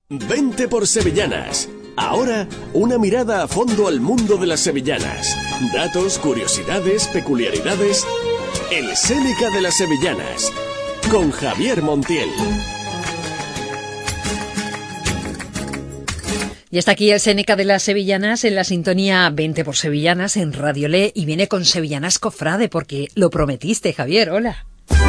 Vente por Sevillanas. Ahora, una mirada a fondo al mundo de las sevillanas. Datos, curiosidades, peculiaridades. El Seneca de las Sevillanas. Con Javier Montiel. Y está aquí el Seneca de las Sevillanas en la sintonía 20 por Sevillanas en Radio Le, y viene con Sevillanas Cofrade porque lo prometiste, Javier. Hola.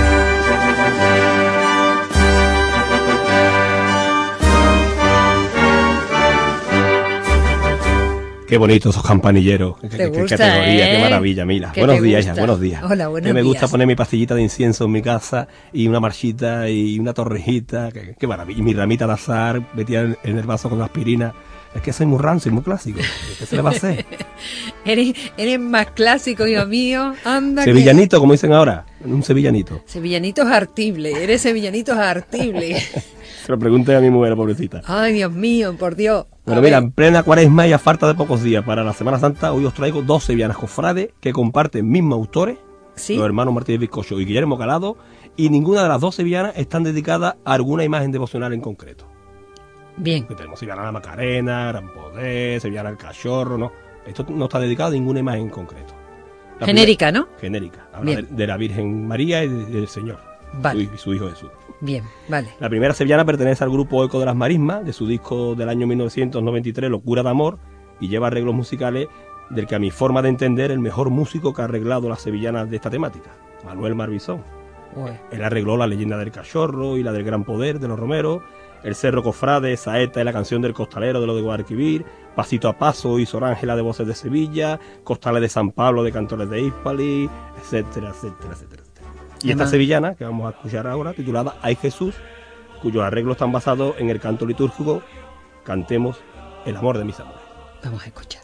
Qué bonito esos campanilleros. ¿Te gusta, qué categoría, eh? Qué maravilla, Mila. ¿Qué Buenos te días, gusta? ya, buenos días. Hola, buenos Me gusta días. poner mi pastillita de incienso en mi casa y una marchita y una torrejita. Qué maravilla. Y mi ramita de azahar metida en el vaso con aspirina. Es que soy muy rancio, muy clásico. ¿Qué se le va a hacer? Eres más clásico, hijo mío. Anda. Sevillanito, como dicen ahora. Un sevillanito. Sevillanito es artible. Eres sevillanito es artible. Se lo pregunté a mi mujer, pobrecita. Ay, Dios mío, por Dios. Bueno, mira, en plena cuaresma y a falta de pocos días para la Semana Santa, hoy os traigo dos sevillanas cofrades que comparten mismos autores, ¿Sí? los hermanos Martínez Bizcocho y Guillermo Calado, y ninguna de las dos sevillanas están dedicadas a alguna imagen devocional en concreto. Bien. Que tenemos sevillana a la Macarena, Gran Poder, sevillana al Cachorro, no. Esto no está dedicado a ninguna imagen en concreto. La Genérica, primera, ¿no? Genérica. Habla Bien. de la Virgen María y del Señor. Vale. Y su hijo Jesús. Bien, vale. La primera sevillana pertenece al grupo Eco de las Marismas, de su disco del año 1993, Locura de Amor, y lleva arreglos musicales del que, a mi forma de entender, el mejor músico que ha arreglado las sevillanas de esta temática, Manuel Marbizón. Uy. Él arregló la leyenda del Cachorro y la del Gran Poder de los Romeros, el Cerro Cofrade, Saeta y la canción del Costalero de lo de Guadalquivir, Pasito a Paso y Sor Ángela de Voces de Sevilla, Costales de San Pablo de Cantores de Hispali, etcétera, etcétera, etcétera. Y esta sevillana, que vamos a escuchar ahora, titulada Ay Jesús, cuyos arreglos están basados en el canto litúrgico Cantemos el amor de mis amores. Vamos a escuchar.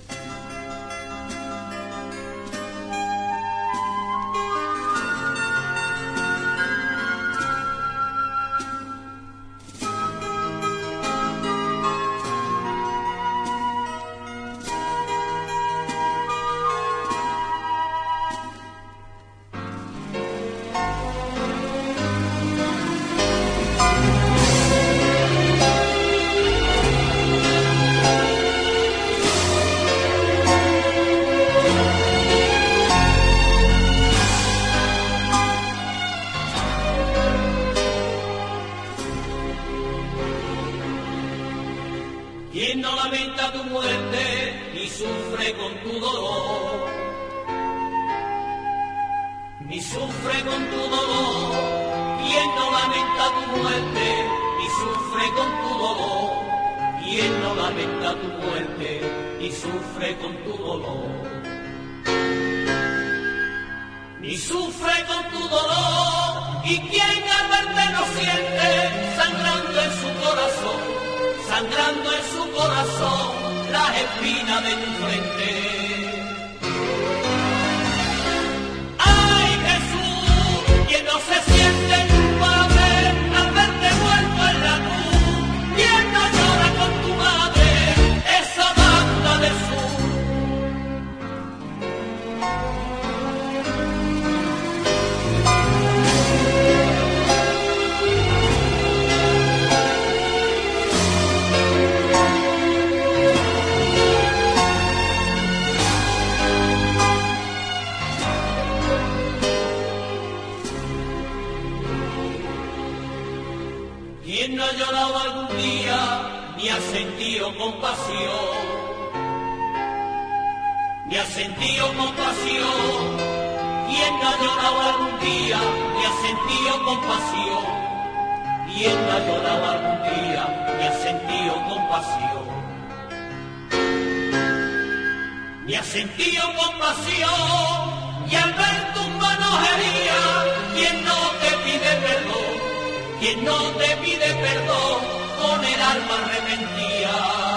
¿Quién no lamenta tu muerte ni sufre con tu dolor? Ni sufre con tu dolor. ¿Quién no lamenta tu muerte ni sufre con tu dolor? ¿Quién no lamenta tu muerte ni sufre con tu dolor? Ni sufre con tu dolor. ¿Y quién al verte no siente sangrando en su corazón? Sangrando en su corazón las espinas de tu frente. ¡Ay, Jesús! Quien no se siente culpable al verte muerto en la cruz. ¿Quién no llora con tu madre esa banda del sur? ¿Quién no ha llorado algún día, ni ha sentido compasión? Ni ha sentido compasión. ¿Quién no ha llorado algún día, ni ha sentido compasión? ¿Quién no ha llorado algún día, ni ha sentido compasión? Ni ha sentido compasión, y al ver tus manos heridas, ¿quién no te pide perdón? Quien no te pide perdón con el alma arrepentida.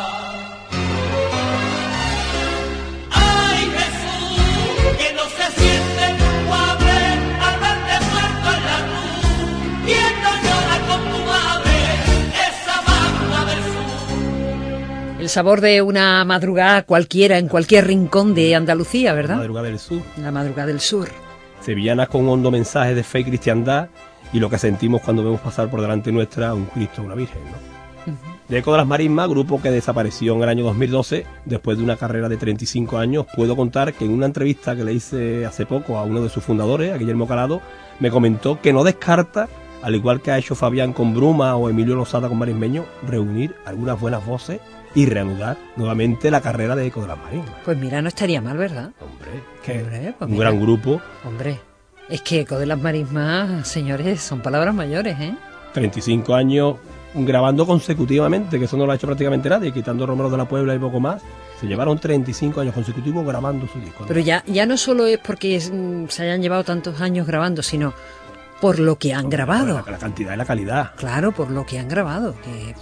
¡Ay, Jesús! Que no se siente culpable al verte muerto en la cruz. ¿Quién no llora con tu madre esa banda del sur? El sabor de una madrugada cualquiera en cualquier rincón de Andalucía, La ¿verdad? madrugada del sur. La madrugada del sur. Sevillanas con hondo mensaje de fe y cristiandad y lo que sentimos cuando vemos pasar por delante nuestra a un Cristo o una Virgen, ¿no? De Eco de las Marismas, grupo que desapareció en el año 2012, después de una carrera de 35 años, puedo contar que en una entrevista que le hice hace poco a uno de sus fundadores, a Guillermo Calado, me comentó que no descarta, al igual que ha hecho Fabián con Bruma o Emilio Losada con Marismeño, reunir algunas buenas voces y reanudar nuevamente la carrera de Eco de las Marismas. Pues mira, no estaría mal, ¿verdad? Hombre, que Hombre, pues un mira. gran grupo, Hombre, es que Eco de las Marismas, señores, son palabras mayores, ¿eh? 35 años grabando consecutivamente, que eso no lo ha hecho prácticamente nadie, quitando Romero de la Puebla y poco más. Se llevaron 35 años consecutivos grabando su disco. Pero ya no solo es porque se hayan llevado tantos años grabando, sino por lo que han grabado. La cantidad y la calidad. Claro, por lo que han grabado. Que,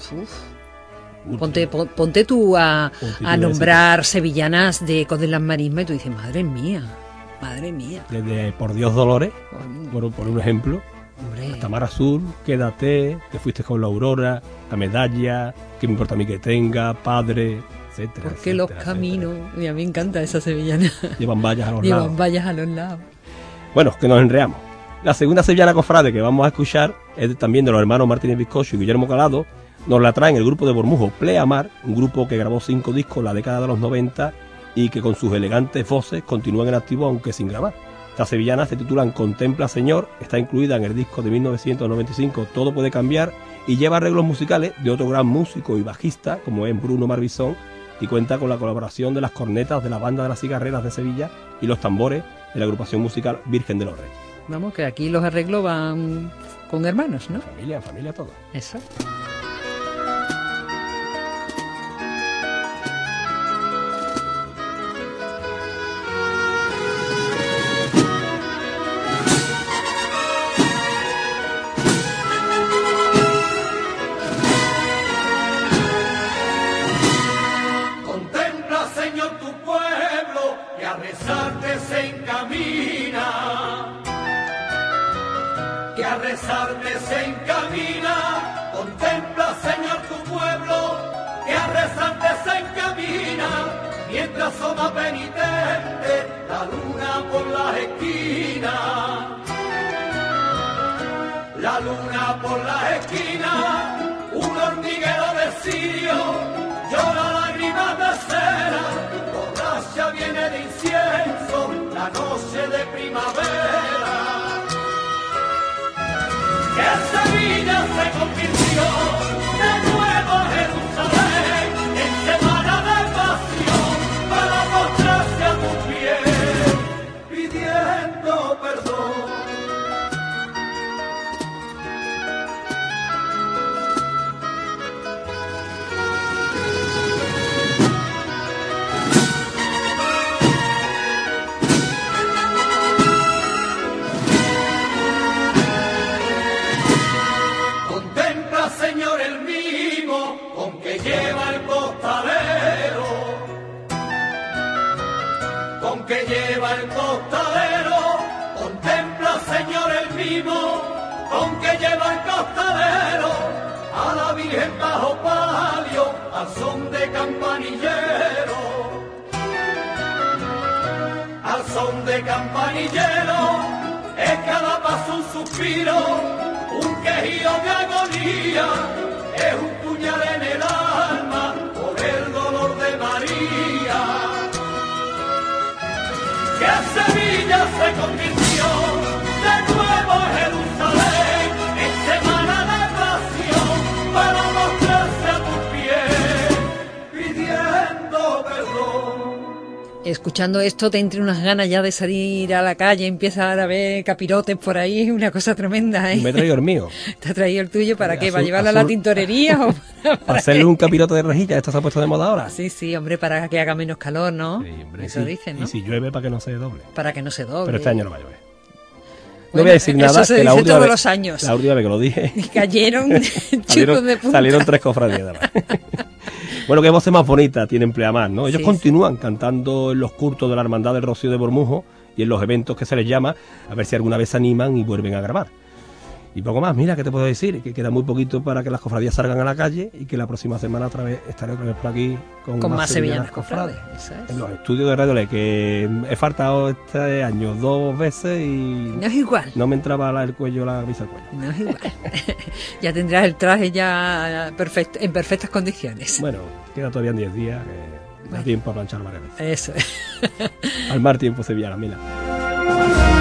ponte tú a nombrar sevillanas de Eco de las Marismas y tú dices, madre mía. Desde Por Dios Dolores, por un ejemplo, Hombre, hasta Mar Azul, Quédate, Te fuiste con la Aurora, La Medalla, ¿Qué me importa a mí que tenga? Padre, etcétera. porque los caminos, y a mí me encanta esa sevillana, Llevan vallas a los lados. llevan vallas a los lados. Bueno, que nos enreamos. La segunda sevillana cofrade que vamos a escuchar es también de los hermanos Martínez Bizcocho y Guillermo Calado. Nos la traen el grupo de Bormujo, Pleamar, un grupo que grabó 5 discos en la década de los 90 y que con sus elegantes voces continúan en activo aunque sin grabar. Estas sevillanas se titulan Contempla Señor, está incluida en el disco de 1995 Todo puede cambiar y lleva arreglos musicales de otro gran músico y bajista como es Bruno Marbizón y cuenta con la colaboración de las cornetas de la Banda de las Cigarreras de Sevilla y los tambores de la agrupación musical Virgen de los Reyes. Vamos, que aquí los arreglos van con hermanos, ¿no? Familia, todo. Eso. Contempla, Señor, tu pueblo que a rezarte se encamina. Que a rezarte se encamina. Contempla, Señor, tu pueblo que a rezarte se encamina. Mientras asoma penitente la luna por las esquinas. La luna por las esquinas, un hormiguero de cirio, llora lágrimas de cera, borracha viene de incienso, la noche de primavera. Que Sevilla se convirtió de nuevo en Jerusalén, en semana de pasión, para mostrarse a tu pie, pidiendo perdón. Contempla, Señor, el mimo con que lleva el costalero, con que lleva el costalero. Contempla, Señor, el mimo con que lleva el costalero, a la Virgen bajo palio, al son de campanillero, al son de campanillero, es cada paso un suspiro, un quejío de agonía, es un puñal en el alma por el dolor de María. Que Sevilla se convirtió de nuevo en Jerusalén, en semana de pasión, para mostrarse a tus pies, pidiendo perdón. Escuchando esto te entre unas ganas ya de salir a la calle, empiezan a ver capirotes por ahí, una cosa tremenda, ¿eh? Me he traído el mío. ¿Te ha traído el tuyo para qué? ¿Para Azul- llevarlo a la azul. tintorería o Para hacerle un capirote de rejilla, esto se ha puesto de moda ahora. Sí, sí, hombre, para que haga menos calor, ¿no? Sí, hombre, Eso sí. dicen, ¿no? Y si llueve, para que no se doble. Para que no se doble. Pero este año no va a llover. Bueno, No voy a decir eso nada, se que la dice última todos vez, los años. la última vez que lo dije, Cayeron chicos de punta. salieron 3 cofradías además. Bueno, qué voces más bonitas tienen Pleamar, ¿no? Ellos Sí, continúan cantando en los cultos de la Hermandad del Rocío de Bormujo y en los eventos que se les llama, a ver si alguna vez se animan y vuelven a grabar. Y poco más, mira, ¿qué te puedo decir? Que queda muy poquito para que las cofradías salgan a la calle y que la próxima semana estaré otra vez por aquí con más sevillanas cofrades. Eso es. En los estudios de Radio Le, que he faltado este año 2 veces y... No es igual. No me entraba la camisa al cuello. No es igual. Ya tendrás el traje ya en perfectas condiciones. Bueno, queda todavía en 10 días, que da tiempo a planchar varias veces. Eso es. Al mar tiempo sevillana, mira.